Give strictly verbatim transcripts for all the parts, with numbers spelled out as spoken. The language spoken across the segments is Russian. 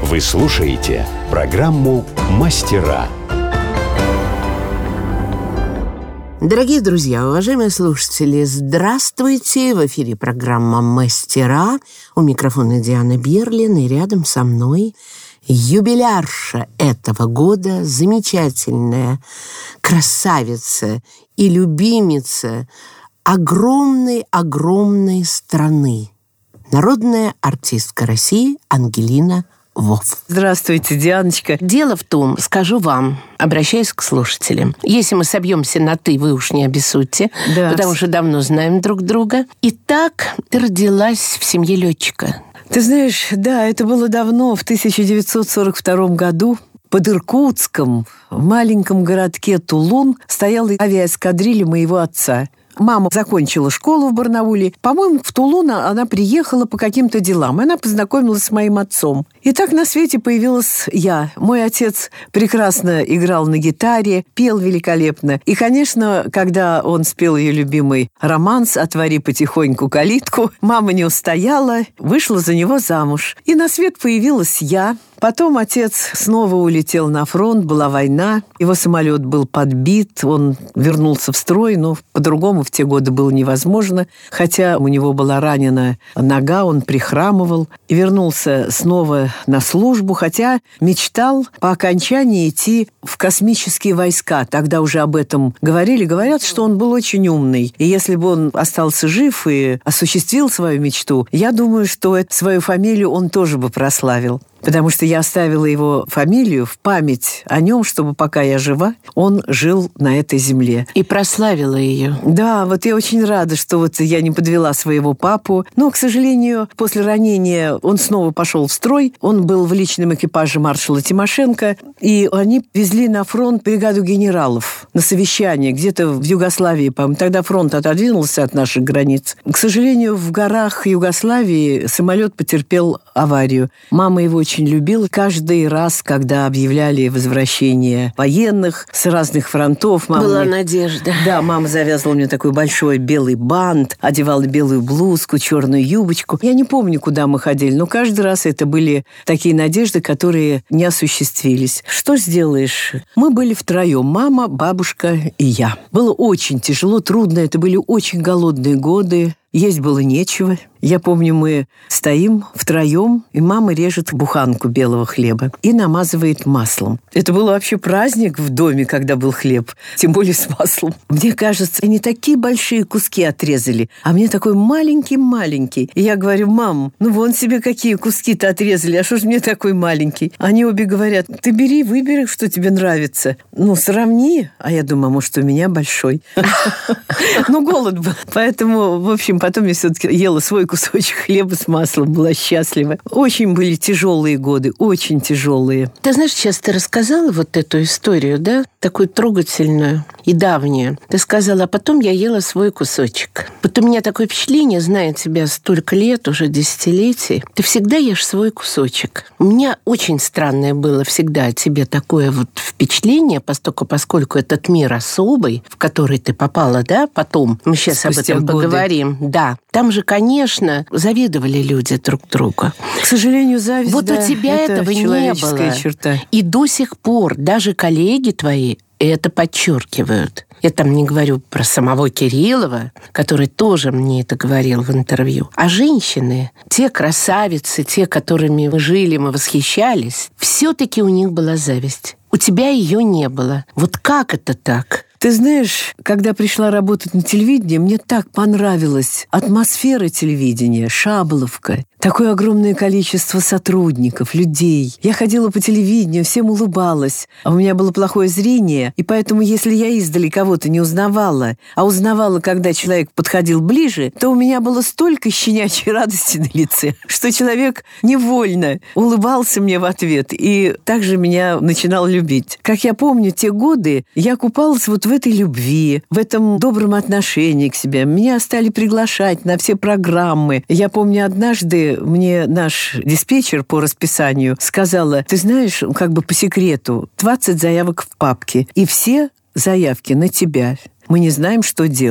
Вы слушаете программу «Мастера». Дорогие друзья, уважаемые слушатели, здравствуйте! В эфире программа «Мастера». У микрофона Диана Берлин, и рядом со мной юбилярша этого года, замечательная красавица и любимица огромной-огромной страны. Народная артистка России Ангелина Вов. Здравствуйте, Дианочка. Дело в том, скажу вам, обращаясь к слушателям, если мы собьемся на «ты», вы уж не обессудьте, да. потому что давно знаем друг друга. Итак, ты родилась в семье летчика. Ты знаешь, да, это было давно, в тысяча девятьсот сорок втором году. Под Иркутском, в маленьком городке Тулун, стояла авиаэскадрилья моего отца. Мама закончила школу в Барнауле. По-моему, в Тулун она приехала по каким-то делам. И она познакомилась с моим отцом. И так на свете появилась я. Мой отец прекрасно играл на гитаре, пел великолепно. И, конечно, когда он спел ее любимый романс «Отвори потихоньку калитку», мама не устояла, вышла за него замуж. И на свет появилась я. Потом отец снова улетел на фронт, была война, его самолет был подбит, он вернулся в строй, но по-другому в те годы было невозможно. Хотя у него была ранена нога, он прихрамывал, и вернулся снова на службу, хотя мечтал по окончании идти в космические войска. Тогда уже об этом говорили. Говорят, что он был очень умный. И если бы он остался жив и осуществил свою мечту, я думаю, что свою фамилию он тоже бы прославил. Потому что я оставила его фамилию в память о нем, чтобы пока я жива, он жил на этой земле. И прославила ее. Да, вот я очень рада, что вот я не подвела своего папу. Но, к сожалению, после ранения он снова пошел в строй. Он был в личном экипаже маршала Тимошенко. И они везли на фронт бригаду генералов на совещание где-то в Югославии, по-моему. Тогда фронт отодвинулся от наших границ. К сожалению, в горах Югославии самолет потерпел аварию. Мама его очень любила. Каждый раз, когда объявляли возвращение военных с разных фронтов... Мама Была мне... надежда. Да, мама завязывала мне такой большой белый бант, одевала белую блузку, черную юбочку. Я не помню, куда мы ходили, но каждый раз это были такие надежды, которые не осуществились. Что сделаешь? Мы были втроем. Мама, бабушка и я. Было очень тяжело, трудно. Это были очень голодные годы. Есть было нечего. Я помню, мы стоим втроем, и мама режет буханку белого хлеба и намазывает маслом. Это был вообще праздник в доме, когда был хлеб, тем более с маслом. Мне кажется, они такие большие куски отрезали, а мне такой маленький-маленький. И я говорю: мам, ну вон себе какие куски-то отрезали, а что ж мне такой маленький? Они обе говорят: ты бери, выбери, что тебе нравится. Ну, сравни. А я думаю, может, у меня большой. Ну, голод был. Поэтому, в общем, потом я все-таки ела свой кусочек хлеба с маслом, была счастлива. Очень были тяжелые годы, очень тяжелые. Ты знаешь, сейчас ты рассказала вот эту историю, да? Такую трогательную и давнюю. Ты сказала: а потом я ела свой кусочек. Вот у меня такое впечатление, зная тебя столько лет, уже десятилетий, ты всегда ешь свой кусочек. У меня очень странное было всегда о тебе такое вот впечатление, поскольку, поскольку этот мир особый, в который ты попала, да, потом, мы сейчас Спустя об этом годы. Поговорим. Да. Там же, конечно, завидовали люди друг другу. К сожалению, зависть, Вот да, у тебя это этого не было. Черта. И до сих пор даже коллеги твои это подчеркивают. Я там не говорю про самого Кириллова, который тоже мне это говорил в интервью. А женщины, те красавицы, те, которыми мы жили, мы восхищались, все-таки у них была зависть. У тебя ее не было. Вот как это так? Ты знаешь, когда пришла работать на телевидении, мне так понравилась атмосфера телевидения, Шабловка. Такое огромное количество сотрудников, людей. Я ходила по телевидению, всем улыбалась. А у меня было плохое зрение, и поэтому, если я издали кого-то не узнавала, а узнавала, когда человек подходил ближе, то у меня было столько щенячьей радости на лице, что человек невольно улыбался мне в ответ и также меня начинал любить. Как я помню, те годы я купалась вот в этой любви, в этом добром отношении к себе. Меня стали приглашать на все программы. Я помню, однажды мне наш диспетчер по расписанию сказала: ты знаешь, как бы по секрету, двадцать заявок в папке, и все заявки на тебя. Мы не знаем, что делать.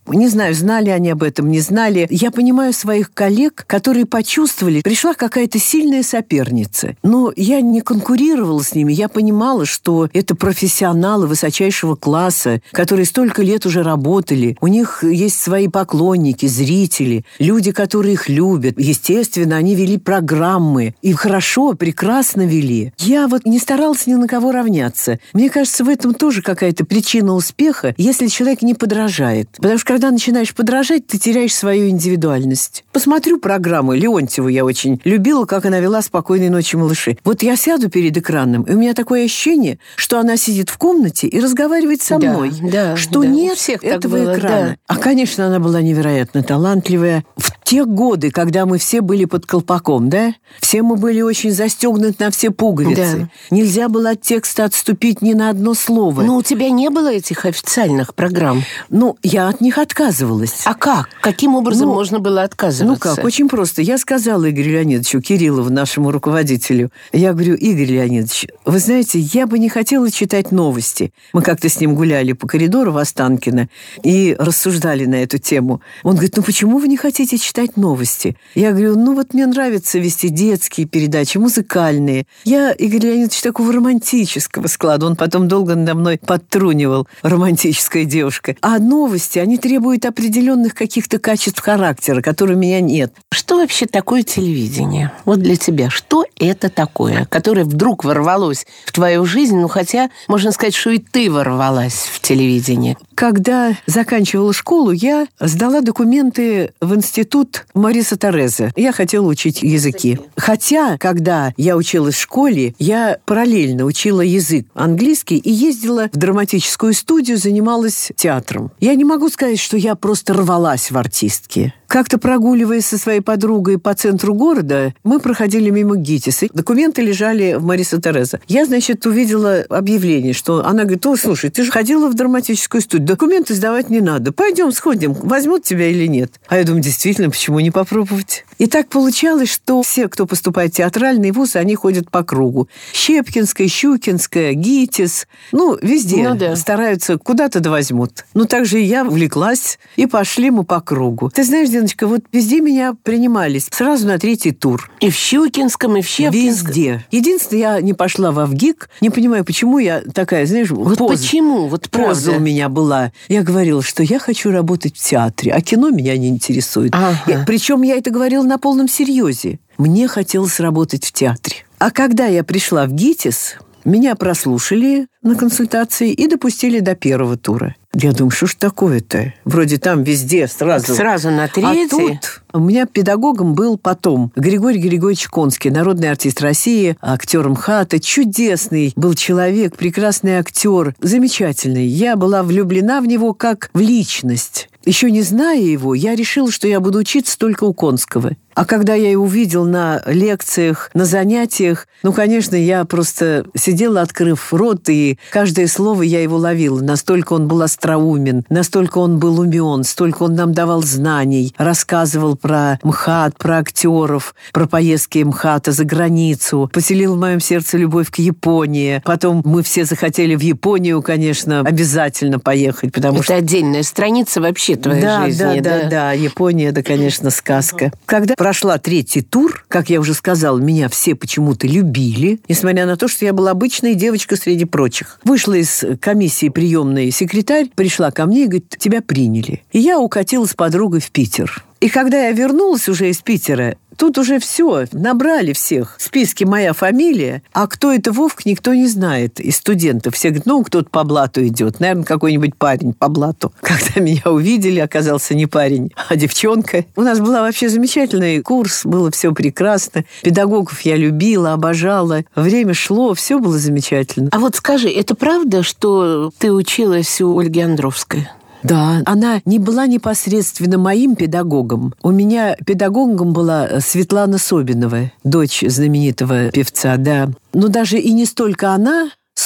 Не знаю, знали они об этом, не знали. Я понимаю своих коллег, которые почувствовали, пришла какая-то сильная соперница. Но я не конкурировала с ними. Я понимала, что это профессионалы высочайшего класса, которые столько лет уже работали. У них есть свои поклонники, зрители, люди, которые их любят. Естественно, они вели программы. И хорошо, прекрасно вели. Я вот не старалась ни на кого равняться. Мне кажется, в этом тоже какая-то причина успеха, если человек не подражает. Потому что когда начинаешь подражать, ты теряешь свою индивидуальность. Посмотрю программу Леонтьеву, я очень любила, как она вела «Спокойной ночи, малыши». Вот я сяду перед экраном, и у меня такое ощущение, что она сидит в комнате и разговаривает со да, мной. Да, что да, нет всех этого было, экрана. Да. А, конечно, она была невероятно талантливая. В те годы, когда мы все были под колпаком, да? Все мы были очень застегнуты на все пуговицы. Да. Нельзя было от текста отступить ни на одно слово. Но у тебя не было этих официальных программ? Ну, я от них отказывалась. А как? Каким образом ну, можно было отказываться? Ну как, очень просто. Я сказала Игорю Леонидовичу Кириллову, нашему руководителю, я говорю: Игорь Леонидович, вы знаете, я бы не хотела читать новости. Мы как-то с ним гуляли по коридору в Останкино и рассуждали на эту тему. Он говорит: ну почему вы не хотите читать новости? Я говорю: ну вот мне нравится вести детские передачи, музыкальные. Я, Игорь Леонидович, такого романтического склада. Он потом долго надо мной подтрунивал, романтическая девушка. А новости, они требуют определенных каких-то качеств характера, которые у меня нет. Что вообще такое телевидение? Вот для тебя, что это такое, которое вдруг ворвалось в твою жизнь, ну хотя, можно сказать, что и ты ворвалась в телевидение? Когда заканчивала школу, я сдала документы в институт Мариса Тереза. Я хотела учить языки. Хотя, когда я училась в школе, я параллельно учила язык английский и ездила в драматическую студию, занималась театром. Я не могу сказать, что я просто рвалась в артистки. Как-то прогуливаясь со своей подругой по центру города, мы проходили мимо ГИТИСа. Документы лежали в Мариса Тереза. Я, значит, увидела объявление, что она говорит: о, слушай, ты же ходила в драматическую студию, документы сдавать не надо. Пойдем, сходим, возьмут тебя или нет. А я думаю, действительно, почему не попробовать? И так получалось, что все, кто поступает в театральный вуз, они ходят по кругу. Щепкинская, Щукинская, ГИТИС. Ну, везде ну, да. стараются, куда-то да возьмут. Ну, так же и я увлеклась, и пошли мы по кругу. Ты знаешь, Диночка, вот везде меня принимались сразу на третий тур. И в Щукинском, и в Щепкинском. Везде. Единственное, я не пошла в ВГИК. Не понимаю, почему я такая, знаешь, вот поза. почему? Вот поза у меня была. Я говорила, что я хочу работать в театре, а кино меня не интересует. Ага. Я, причем я это говорила на полном серьезе. Мне хотелось работать в театре. А когда я пришла в ГИТИС, меня прослушали на консультации и допустили до первого тура. Я думаю, что ж такое-то? Вроде там везде сразу. Сразу на третий? А тут у меня педагогом был потом Григорий Григорьевич Конский, народный артист России, актер МХАТа. Чудесный был человек, прекрасный актер, замечательный. Я была влюблена в него как в личность. Еще не зная его, я решила, что я буду учиться только у Конского. А когда я его увидел на лекциях, на занятиях, ну, конечно, я просто сидела, открыв рот, и каждое слово я его ловила. Настолько он был остроумен, настолько он был умен, столько он нам давал знаний, рассказывал про МХАТ, про актеров, про поездки МХАТа за границу, поселил в моем сердце любовь к Японии. Потом мы все захотели в Японию, конечно, обязательно поехать, потому Это что... отдельная страница вообще твоей да, жизни. Да, да, да, да. Япония, это, конечно, сказка. Когда прошла третий тур, как я уже сказала, меня все почему-то любили, несмотря на то, что я была обычная девочка среди прочих. Вышла из комиссии приемной секретарь, пришла ко мне и говорит: тебя приняли. И я укатила с подругой в Питер. И когда я вернулась уже из Питера, тут уже все, набрали всех. В списке моя фамилия, а кто это Вовк, никто не знает из студентов. Все говорят: ну, кто-то по блату идет. Наверное, какой-нибудь парень по блату. Когда меня увидели, оказался не парень, а девчонка. У нас был вообще замечательный курс, было все прекрасно. Педагогов я любила, обожала. Время шло, все было замечательно. А вот скажи, это правда, что ты училась у Ольги Андровской? Да, она не была непосредственно моим педагогом. У меня педагогом была Светлана Собинова, дочь знаменитого певца, да. Но даже и не столько она,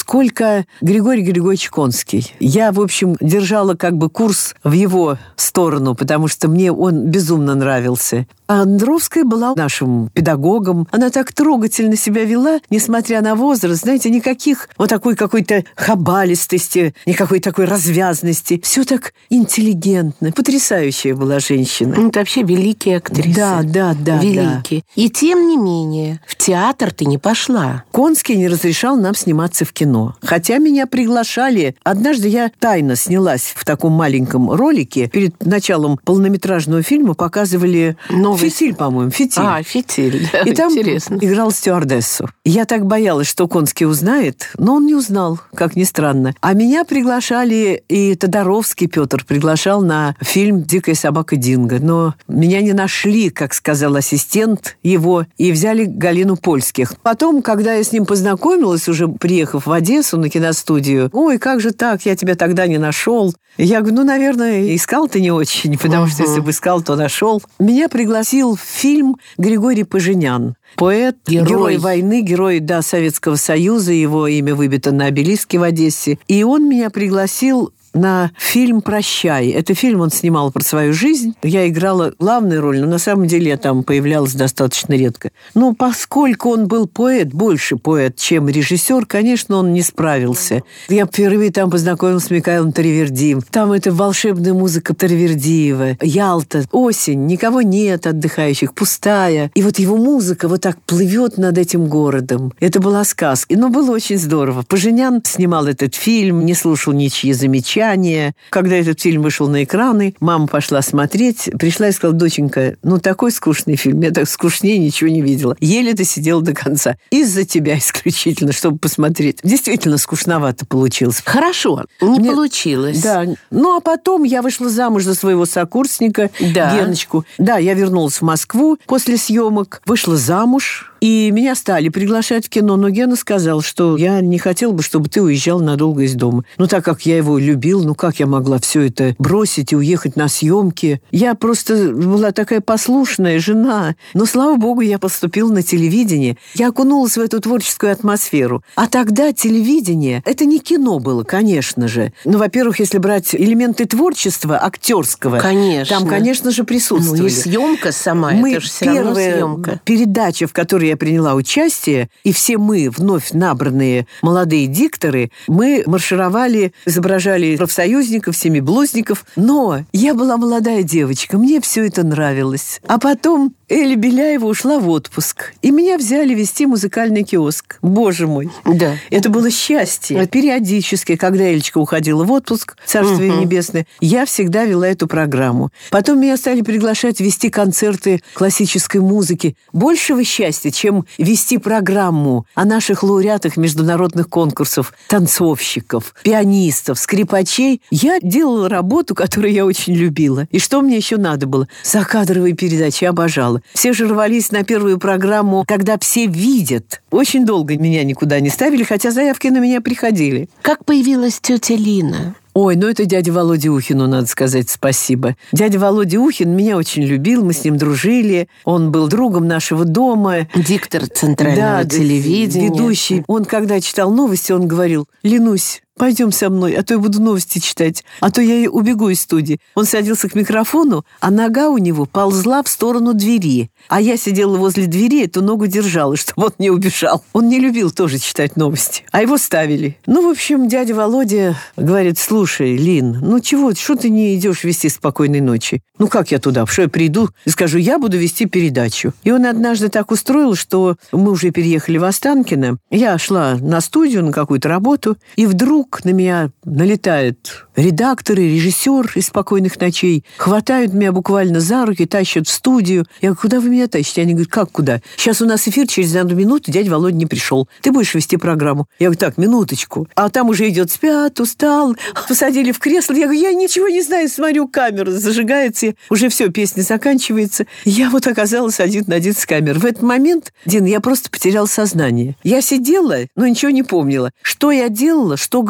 сколько Григорий Григорьевич Конский. Я, в общем, держала как бы курс в его сторону, потому что мне он безумно нравился. А Андровская была нашим педагогом. Она так трогательно себя вела, несмотря на возраст. Знаете, никаких вот такой какой-то хабалистости, никакой такой развязности. Все так интеллигентно. Потрясающая была женщина. Ну, это вообще великие актрисы. Да, да, да. Великие. Да. И тем не менее, в театр ты не пошла. Конский не разрешал нам сниматься в кино. Хотя меня приглашали. Однажды я тайно снялась в таком маленьком ролике. Перед началом полнометражного фильма показывали... Но «Фитиль», по-моему, «Фитиль». А, «Фитиль», да, и там интересно. Играл стюардессу. Я так боялась, что Конский узнает, но он не узнал, как ни странно. А меня приглашали, и Тодоровский Петр приглашал на фильм «Дикая собака Динго». Но меня не нашли, как сказал ассистент его, и взяли Галину Польских. Потом, когда я с ним познакомилась, уже приехав в Одессу на киностудию, «Ой, как же так, я тебя тогда не нашел». Я говорю, ну, наверное, искал ты не очень, потому uh-huh. что если бы искал, то нашел. Меня пригласили в фильм Григорий Поженян. Поэт, герой. герой войны, герой, да, Советского Союза, его имя выбито на обелиске в Одессе. И он меня пригласил на фильм «Прощай». Это фильм он снимал про свою жизнь. Я играла главную роль, но на самом деле я там появлялась достаточно редко. Но поскольку он был поэт, больше поэт, чем режиссер, конечно, он не справился. Я впервые там познакомилась с Михаилом Таривердием. Там это волшебная музыка Таривердиева. Ялта, осень, никого нет отдыхающих, пустая. И вот его музыка вот так плывет над этим городом. Это была сказка. Но было очень здорово. Поженян снимал этот фильм, не слушал ничьи замечания. Когда этот фильм вышел на экраны, мама пошла смотреть, пришла и сказала, доченька, ну такой скучный фильм, я так скучнее ничего не видела. Еле досидела до конца. Из-за тебя исключительно, чтобы посмотреть. Действительно скучновато получилось. Хорошо, не Мне... получилось. Да. Ну, а потом я вышла замуж за своего сокурсника, да. Геночку. Да, я вернулась в Москву после съемок, вышла замуж, и меня стали приглашать в кино, но Гена сказал, что я не хотел бы, чтобы ты уезжал надолго из дома. Ну, так как я его любил, ну, как я могла все это бросить и уехать на съемки? Я просто была такая послушная жена. Но, слава богу, я поступила на телевидение. Я окунулась в эту творческую атмосферу. А тогда телевидение, это не кино было, конечно же. Ну, во-первых, если брать элементы творчества актерского, конечно. Там, конечно же, присутствовали. Ну, и съемка сама, мы это же все равно съемка. Передача, в которой я приняла участие, и все мы, вновь набранные молодые дикторы, мы маршировали, изображали профсоюзников, семиблузников. Но я была молодая девочка, мне все это нравилось. А потом Эля Беляева ушла в отпуск, и меня взяли вести музыкальный киоск. Боже мой! Да. Это было счастье. Периодически, когда Элечка уходила в отпуск, Царствие угу. Небесное, я всегда вела эту программу. Потом меня стали приглашать вести концерты классической музыки. Большего счастья, чем вести программу о наших лауреатах международных конкурсов, танцовщиков, пианистов, скрипачей. Я делала работу, которую я очень любила. И что мне еще надо было? Закадровые передачи обожала. Все же рвались на первую программу, когда все видят. Очень долго меня никуда не ставили, хотя заявки на меня приходили. Как появилась тетя Лина? Ой, ну это дядя Володя Ухину, надо сказать спасибо. Дядя Володя Ухин меня очень любил, мы с ним дружили. Он был другом нашего дома. Диктор центрального да, телевидения. Ведущий. Он, когда читал новости, он говорил, Ленусь, пойдем со мной, а то я буду новости читать, а то я и убегу из студии. Он садился к микрофону, а нога у него ползла в сторону двери. А я сидела возле двери, эту ногу держала, чтобы он не убежал. Он не любил тоже читать новости, а его ставили. Ну, в общем, дядя Володя говорит, слушай, Лин, ну чего, что ты не идешь вести «Спокойной ночи»? Ну, как я туда? Что я приду и скажу, я буду вести передачу. И он однажды так устроил, что мы уже переехали в Останкино. Я шла на студию, на какую-то работу, и вдруг на меня налетают редакторы, режиссер из «Спокойных ночей», хватают меня буквально за руки, тащат в студию. Я говорю, куда вы меня тащите? Они говорят, как куда? Сейчас у нас эфир, через одну минуту дядя Володя не пришел. Ты будешь вести программу. Я говорю, так, минуточку. А там уже идет спят, устал, посадили в кресло. Я говорю, я ничего не знаю, смотрю, камера зажигается, уже все, песня заканчивается. Я вот оказалась один на один с камерой. В этот момент, Дин, я просто потеряла сознание. Я сидела, но ничего не помнила. Что я делала, что говорила,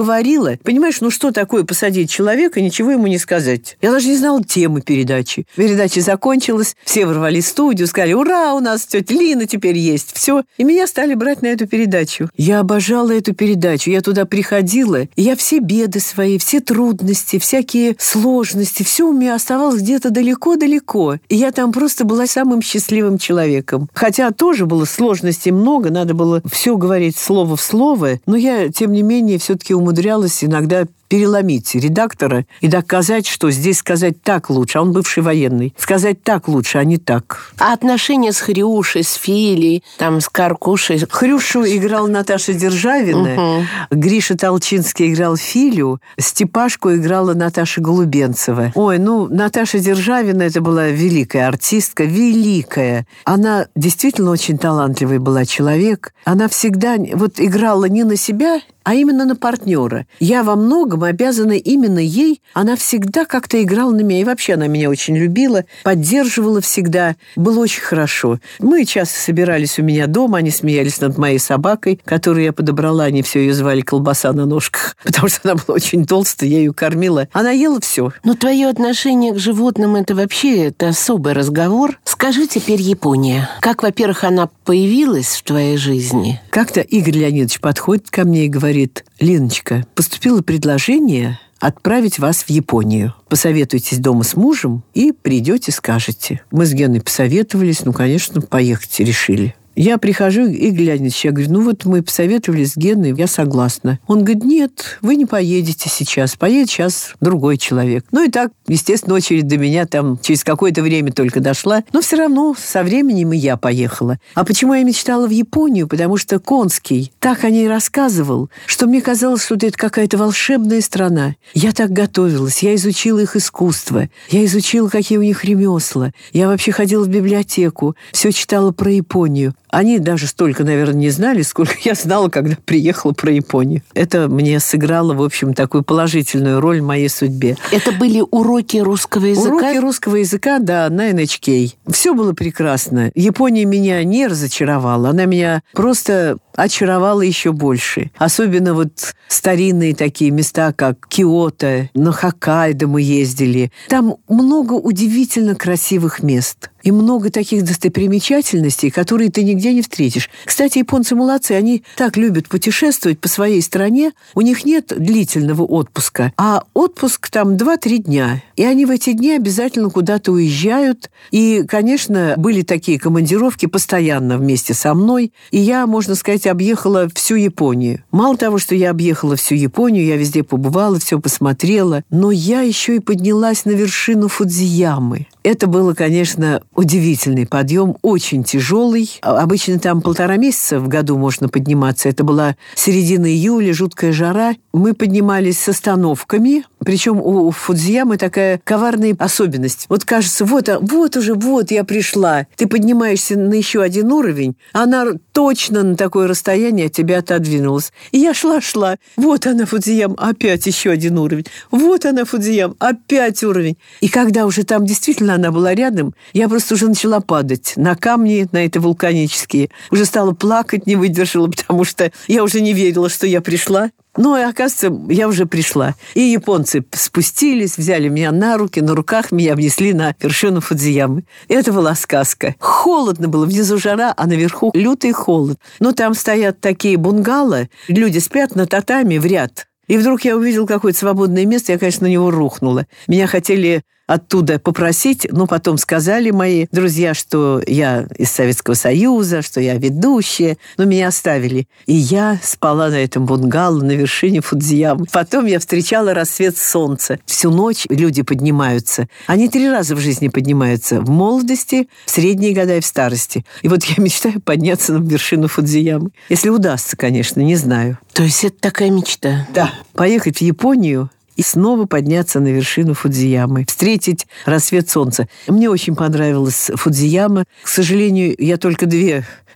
говорила. Понимаешь, ну что такое посадить человека и ничего ему не сказать? Я даже не знала темы передачи. Передача закончилась, все ворвались в студию, сказали: ура, у нас тетя Лина теперь есть. Все. И меня стали брать на эту передачу. Я обожала эту передачу. Я туда приходила, и я все беды свои, все трудности, всякие сложности, все у меня оставалось где-то далеко-далеко. И я там просто была самым счастливым человеком. Хотя тоже было сложностей много, надо было все говорить слово в слово, но я, тем не менее, все-таки умудрялась иногда переломить редактора и доказать, что здесь сказать так лучше, а он бывший военный. Сказать так лучше, а не так. А отношения с Хрюшей, с Филей, там, с Каркушей? Хрюшу играл Наташа Державина, угу. Гриша Толчинский играл Филю, Степашку играла Наташа Голубенцева. Ой, ну, Наташа Державина, это была великая артистка, великая. Она действительно очень талантливый была человек. Она всегда вот играла не на себя, а именно на партнера. Я во многом обязана именно ей. Она всегда как-то играла на меня. И вообще она меня очень любила, поддерживала всегда. Было очень хорошо. Мы часто собирались у меня дома. Они смеялись над моей собакой, которую я подобрала. Они все ее звали «Колбаса на ножках», потому что она была очень толстая. Я ее кормила. Она ела все. Но твое отношение к животным – это вообще это особый разговор. Скажи теперь Япония. Как, во-первых, она появилась в твоей жизни? Как-то Игорь Леонидович подходит ко мне и говорит: Леночка, поступило предложение отправить вас в Японию. Посоветуйтесь дома с мужем и придете, скажете. Мы с Геной посоветовались, ну, конечно, поехать решили. Я прихожу, и Леонидович, я говорю: ну вот мы посоветовались с Геной, я согласна. Он говорит: нет, вы не поедете сейчас, поедет сейчас другой человек. Ну и так, естественно, очередь до меня там через какое-то время только дошла, но все равно со временем и я поехала. А почему я мечтала в Японию? Потому что Конский так о ней рассказывал, что мне казалось, что это какая-то волшебная страна. Я так готовилась, я изучила их искусство, я изучила, какие у них ремесла. Я вообще ходила в библиотеку, все читала про Японию. Они даже столько, наверное, не знали, сколько я знала, когда приехала про Японию. Это мне сыграло, в общем, такую положительную роль в моей судьбе. Это были уроки русского языка? Уроки русского языка, да, на эн эйч кей. Все было прекрасно. Япония меня не разочаровала. Она меня просто очаровала еще больше. Особенно вот старинные такие места, как Киото, на Хоккайдо мы ездили. Там много удивительно красивых мест. И много таких достопримечательностей, которые ты нигде не встретишь. Кстати, японцы молодцы, они так любят путешествовать по своей стране. У них нет длительного отпуска, а отпуск там два-три дня. И они в эти дни обязательно куда-то уезжают. И, конечно, были такие командировки постоянно вместе со мной. И я, можно сказать, объехала всю Японию. Мало того, что я объехала всю Японию, я везде побывала, все посмотрела, но я еще и поднялась на вершину Фудзиямы. Это было, конечно, удивительный подъем, очень тяжелый. Обычно там полтора месяца в году можно подниматься. Это была середина июля, жуткая жара. Мы поднимались с остановками. Причем у Фудзиямы такая коварная особенность. Вот кажется, вот, вот уже, вот я пришла. Ты поднимаешься на еще один уровень, а она точно на такое расстояние от тебя отодвинулась. И я шла-шла. Вот она, Фудзияма, опять еще один уровень. Вот она, Фудзияма, опять уровень. И когда уже там действительно она была рядом, я просто уже начала падать на камни, на это вулканические. Уже стала плакать, не выдержала, потому что я уже не верила, что я пришла. Ну, и, оказывается, я уже пришла. И японцы спустились, взяли меня на руки, на руках меня внесли на вершину Фудзиямы. Это была сказка. Холодно было, внизу жара, а наверху лютый холод. Но там стоят такие бунгало, люди спят на татами в ряд. И вдруг я увидела какое-то свободное место, я, конечно, на него рухнула. Меня хотели оттуда попросить, но потом сказали мои друзья, что я из Советского Союза, что я ведущая, но меня оставили. И я спала на этом бунгало на вершине Фудзиямы. Потом я встречала рассвет солнца. Всю ночь люди поднимаются. Они три раза в жизни поднимаются. В молодости, в средние года и в старости. И вот я мечтаю подняться на вершину Фудзиямы. Если удастся, конечно, не знаю. То есть это такая мечта? Да. Поехать в Японию и снова подняться на вершину Фудзиямы, встретить рассвет солнца. Мне очень понравилась Фудзияма. К сожалению, я только две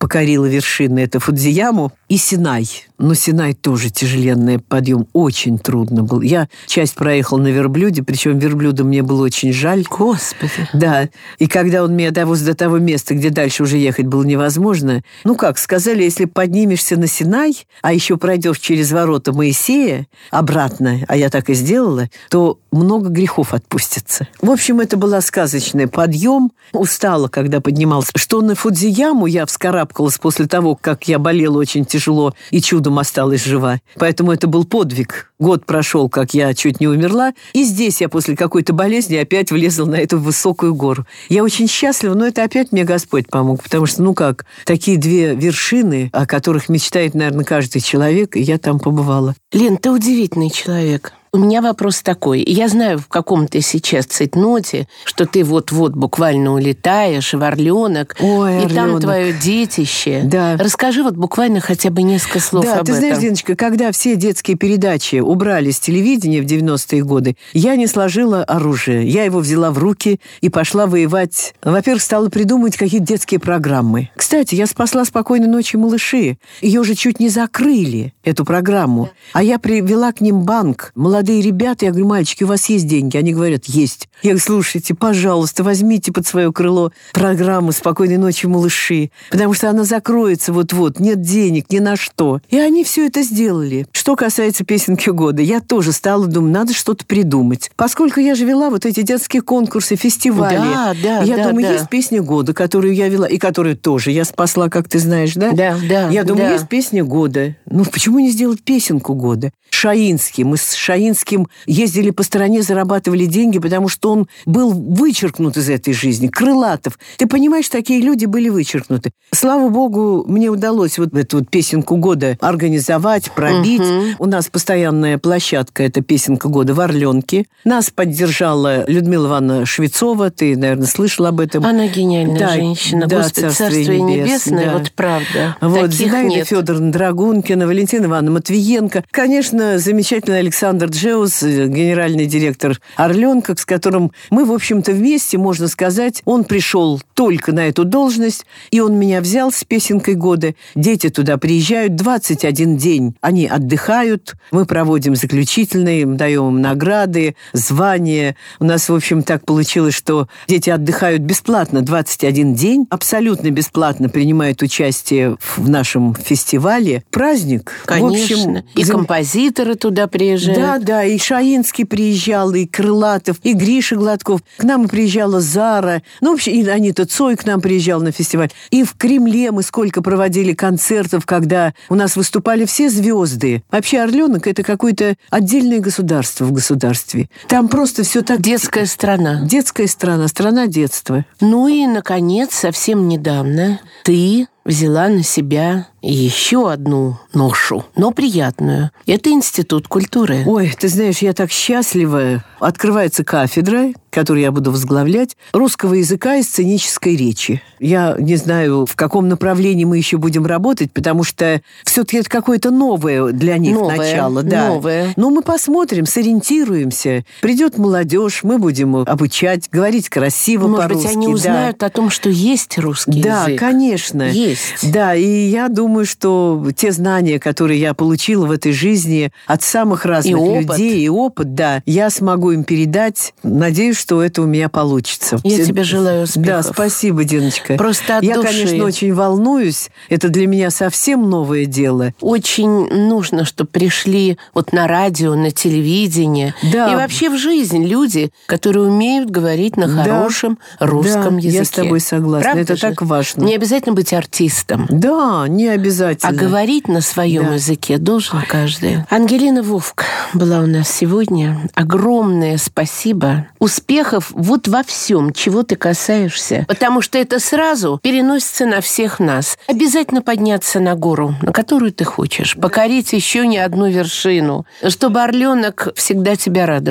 покорила вершины. Это Фудзияму и Синай. Но Синай тоже тяжеленный подъем. Очень трудно был. Я часть проехала на верблюде, причем верблюда мне было очень жаль. Господи. Да. И когда он меня довез до того места, где дальше уже ехать было невозможно, ну как, сказали, если поднимешься на Синай, а еще пройдешь через ворота Моисея обратно, а я так и сделала, то много грехов отпустится. В общем, это была сказочный подъем. Устала, когда поднималась. Что на Фудзияму я вскарабкалась после того, как я болела очень тяжело и чудом осталась жива. Поэтому это был подвиг. Год прошел, как я чуть не умерла. И здесь я после какой-то болезни опять влезла на эту высокую гору. Я очень счастлива, но это опять мне Господь помог. Потому что, ну как, такие две вершины, о которых мечтает, наверное, каждый человек, и я там побывала. Лен, ты удивительный человек. У меня вопрос такой. Я знаю, в каком ты сейчас цейтноте, что ты вот-вот буквально улетаешь в Орленок, Ой, и Орленок. там твое детище. Да. Расскажи вот буквально хотя бы несколько слов да, об ты этом. знаешь, Диночка, когда все детские передачи убрали с телевидения в девяностые годы, я не сложила оружие. Я его взяла в руки и пошла воевать. Во-первых, стала придумывать какие-то детские программы. Кстати, я спасла «Спокойной ночи, малыши». Ее же чуть не закрыли, эту программу. А я привела к ним банк. Молодые ребята, я говорю, мальчики, у вас есть деньги? Они говорят, есть. Я говорю, слушайте, пожалуйста, возьмите под свое крыло программу «Спокойной ночи, малыши», потому что она закроется вот-вот, нет денег ни на что. И они все это сделали. Что касается песенки года, я тоже стала думать, надо что-то придумать. Поскольку я же вела вот эти детские конкурсы, фестивали. Да, да, я да, думаю, да. есть песня года, которую я вела, и которую тоже я спасла, как ты знаешь, да? Да, да, Я думаю, да. есть песня года. Ну, почему не сделать песенку года? Шаинский. Мы с Шаинским ездили по стране, зарабатывали деньги, потому что он был вычеркнут из этой жизни. Крылатов. Ты понимаешь, такие люди были вычеркнуты. Слава богу, мне удалось вот эту вот песенку года организовать, пробить. Угу. У нас постоянная площадка, это песенка года в Орленке. Нас поддержала Людмила Ивановна Швецова. Ты, наверное, слышала об этом. Она гениальная Да, женщина. да, Господи, Царствие Царствие Небесное, Небесное, да. вот правда. Вот, Таких Зинаида нет. Федоровна Драгункина, Валентина Ивановна Матвиенко. Конечно, замечательный Александр Джеус, генеральный директор «Орленка», с которым мы, в общем-то, вместе, можно сказать, он пришел только на эту должность, и он меня взял с песенкой года. Дети туда приезжают двадцать один день. Они отдыхают, мы проводим заключительные, даем им награды, звания. У нас, в общем, так получилось, что дети отдыхают бесплатно двадцать один день, абсолютно бесплатно принимают участие в нашем фестивале. Праздник. Конечно. В общем, и зам- композиторы туда приезжают. Да, да, и Шаинский приезжал, и Крылатов, и Гриша Гладков. К нам приезжала Зара. Ну, вообще, и Анита Цой к нам приезжала на фестиваль. И в Кремле мы сколько проводили концертов, когда у нас выступали все звезды. Вообще, Орленок – это какое-то отдельное государство в государстве. Там просто все так... Детская страна. Детская страна, страна детства. Ну и, наконец, совсем недавно ты взяла на себя еще одну ношу, но приятную. Это Институт культуры. Ой, ты знаешь, я так счастлива. Открывается кафедра, которую я буду возглавлять, русского языка и сценической речи. Я не знаю, в каком направлении мы еще будем работать, потому что все-таки это какое-то новое для них Новое, начало. Да. новое. Но мы посмотрим, сориентируемся. Придет молодежь, мы будем обучать, говорить красиво Может по-русски. быть, они да. узнают о том, что есть русский Да, язык. конечно. Есть. Да, и я думаю, что те знания, которые я получила в этой жизни от самых разных И опыт. людей, и опыт, да, я смогу им передать. Надеюсь, что это у меня получится. Я Все- тебе желаю успехов. Да, спасибо, Диночка. Просто от Я, души. конечно, очень волнуюсь. Это для меня совсем новое дело. Очень нужно, чтобы пришли вот на радио, на телевидение Да. и вообще в жизнь люди, которые умеют говорить на Да. хорошем русском Да, языке. я с тобой согласна. Правда Это же? так важно. Не обязательно быть артистом. Да, не обязательно. А говорить на своем Да. языке должен каждый. Ангелина Вовк была у нас сегодня. Огромное спасибо. Успехов вот во всем, чего ты касаешься. Потому что это сразу переносится на всех нас. Обязательно подняться на гору, на которую ты хочешь. Покорить еще не одну вершину. Чтобы Орленок всегда тебя радовал.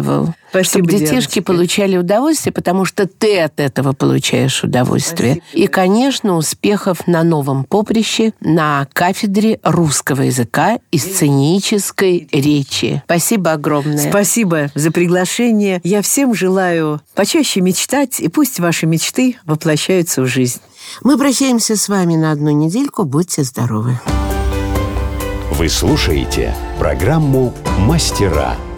Чтобы детишки Дианочка. получали удовольствие, потому что ты от этого получаешь удовольствие. Спасибо. И, конечно, успехов на новом поприще, на кафедре русского языка и сценической речи. Спасибо огромное. Спасибо за приглашение. Я всем желаю почаще мечтать, и пусть ваши мечты воплощаются в жизнь. Мы прощаемся с вами на одну недельку. Будьте здоровы. Вы слушаете программу «Мастера».